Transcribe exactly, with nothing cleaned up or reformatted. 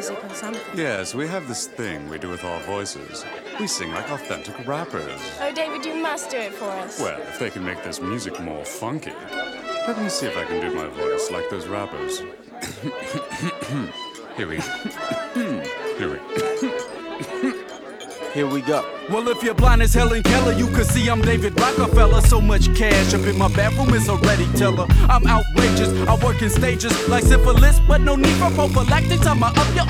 music or something. Yes, we have this thing we do with our voices. We sing like authentic rappers. Oh, David, you must do it for us. Well, if they can make this music more funky. Let me see if I can do my voice like those rappers. Here we Here we Here we go. Well, if you're blind as Helen Keller, you can see I'm David Rockefeller. So much cash up in my bathroom is already teller. I'm outrageous. I work in stages like syphilis, but no need for prophylactics. I'm a up your